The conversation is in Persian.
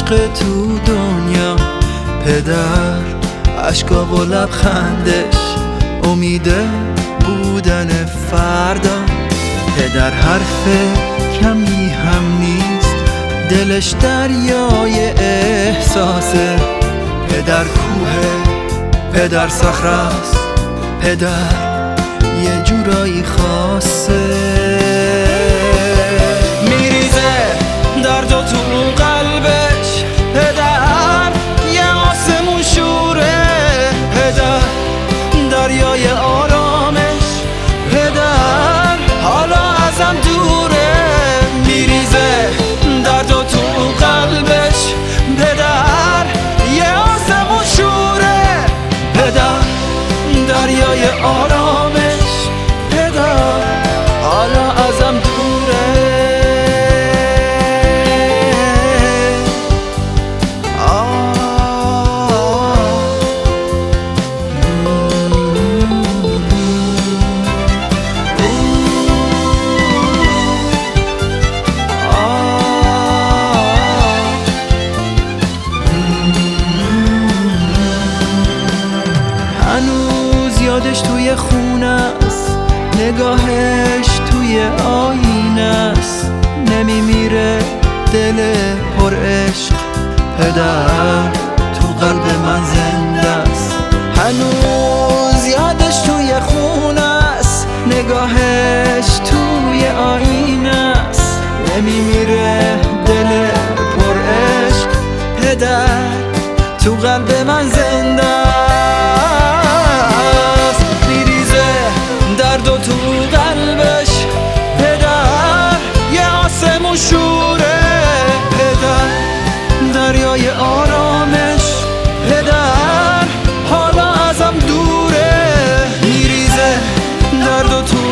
عشق تو دنیا. پدر عشقا و لبخندش امید بودن فردا. پدر حرف کمی هم نیست، دلش دریای احساسه. پدر کوه، پدر صخره‌ست، پدر یه جورایی خاصه. میریزه درد و تو قلبش، پدر یه آسمون شوره. پدر دریای آرامش، پدر حالا ازم دوره. میریزه درد و تو قلبش، پدر یه آسمون شوره. پدر دریای آرامش، پدر حالا ازم دوره. هنوز یادش توی خونه است، نگاهش توی آینه است. نمیمیره دل پر عشق، پدر تو قلب من زنده است. هنوز یادش توی خونه است، نگاهش توی آینه است. نمیمیره دل پر عشق، پدر تو قلب من زنده است. میریزه درد و تو قلبش، پدر یه آسمون شوره. پدر دریای آرامش، پدر حالا ازم دوره. میریزه درد و تو